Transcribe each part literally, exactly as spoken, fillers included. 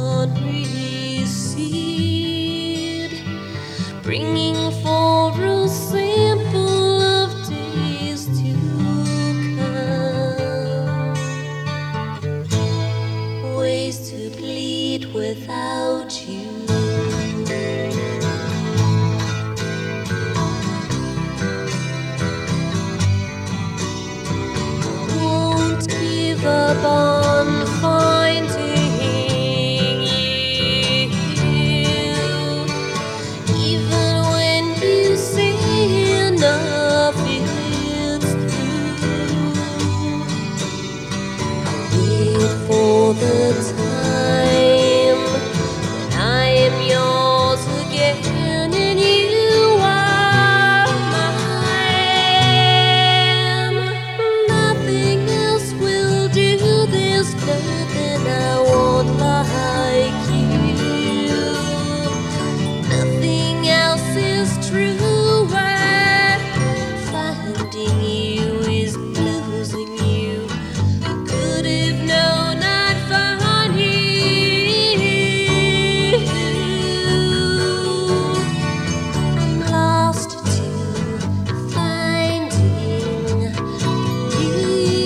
can't recede, bringing for a sample of days to come, ways to bleed without you. Won't give up on finding you, even when you say enough is through. Wait for the time when I am yours again and you are mine. Nothing else will do. There's nothing I want like you. Nothing else is truer. Finding you is losing you. Could have known I'd find you. I'm lost to finding you.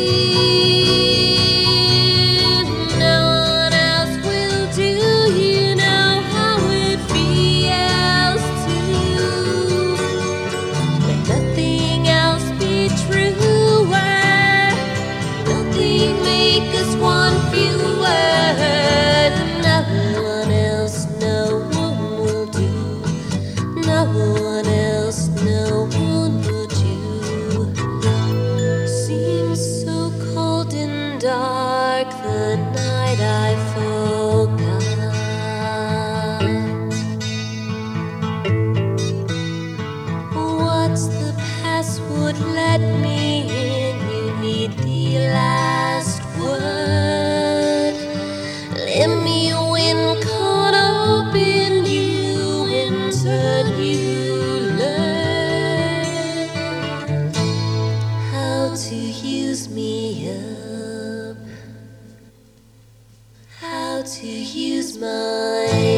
No one else will do. You know how it feels to let nothing else be truer. Nothing make us one fewer. No one else, no one will do. No one else, no one will do. Seems so cold and dark the night I forgot. What's the password? Let me in. You need the last word. Let me win, caught up in you, in turn you learn how to use me up, how to use my